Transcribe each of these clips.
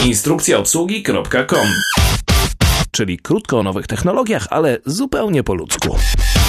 Instrukcjaobsługi.com. Czyli krótko o nowych technologiach, ale zupełnie po ludzku.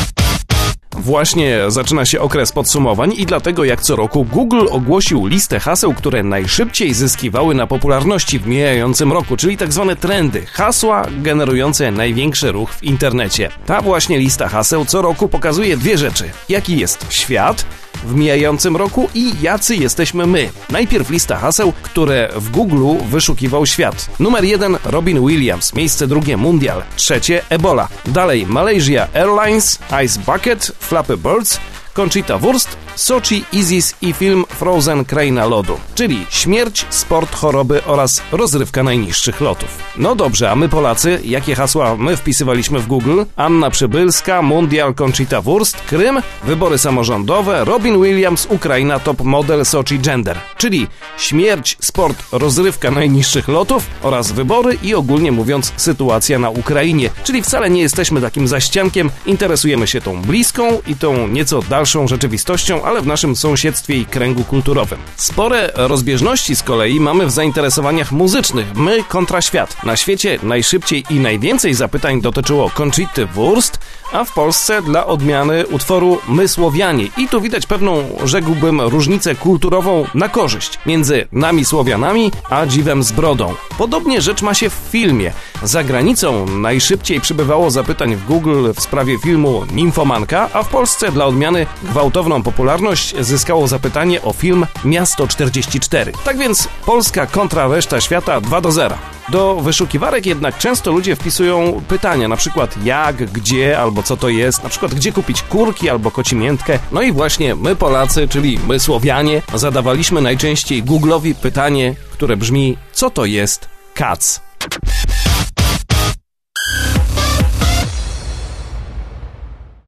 Właśnie zaczyna się okres podsumowań i dlatego jak co roku Google ogłosił listę haseł, które najszybciej zyskiwały na popularności w mijającym roku, czyli tak zwane trendy, hasła generujące największy ruch w internecie. Ta właśnie lista haseł co roku pokazuje dwie rzeczy. Jaki jest świat w mijającym roku i jacy jesteśmy my. Najpierw lista haseł, które w Google wyszukiwał świat. Numer 1 Robin Williams, miejsce drugie Mundial, trzecie Ebola. Dalej Malaysia Airlines, Ice Bucket, Flappy Birds, Conchita Wurst, Sochi, Isis i film Frozen Kraina Lodu, czyli śmierć, sport, choroby oraz rozrywka najniższych lotów. No dobrze, a my Polacy, jakie hasła my wpisywaliśmy w Google? Anna Przybylska, Mundial, Conchita Wurst, Krym, wybory samorządowe, Robin Williams, Ukraina, top model, Sochi, gender, czyli śmierć, sport, rozrywka najniższych lotów oraz wybory i ogólnie mówiąc sytuacja na Ukrainie, czyli wcale nie jesteśmy takim zaściankiem, interesujemy się tą bliską i tą nieco dalszą rzeczywistością, ale w naszym sąsiedztwie i kręgu kulturowym. Spore rozbieżności z kolei mamy w zainteresowaniach muzycznych. My kontra świat. Na świecie najszybciej i najwięcej zapytań dotyczyło Conchity Wurst, a w Polsce dla odmiany utworu My Słowianie. I tu widać pewną, rzekłbym, różnicę kulturową na korzyść między nami Słowianami, a dziwem z brodą. Podobnie rzecz ma się w filmie. Za granicą najszybciej przybywało zapytań w Google w sprawie filmu Nimfomanka, a w Polsce dla odmiany gwałtowną popularność zyskało zapytanie o film Miasto 44. Tak więc Polska kontra reszta świata 2-0. Do wyszukiwarek jednak często ludzie wpisują pytania, na przykład jak, gdzie albo co to jest, na przykład gdzie kupić kurki albo kocimiętkę. No i właśnie my Polacy, czyli my Słowianie, zadawaliśmy najczęściej Google'owi pytanie, które brzmi: co to jest kac?